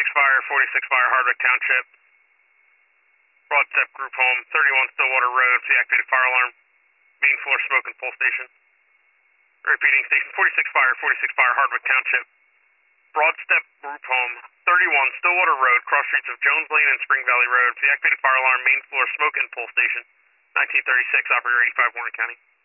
fire, 46 fire, Hardwick Township. Broad Step Group Home, 31 Stillwater Road, the activated fire alarm. Main floor smoke and pull station. Repeating, station 46 fire, Hardwick Township. Broad Step Group Home, 31 Stillwater Road, cross streets of Jones Lane and Spring Valley Road, the activated fire alarm, main floor smoke and pull station. 1936, operator 85, Warren County.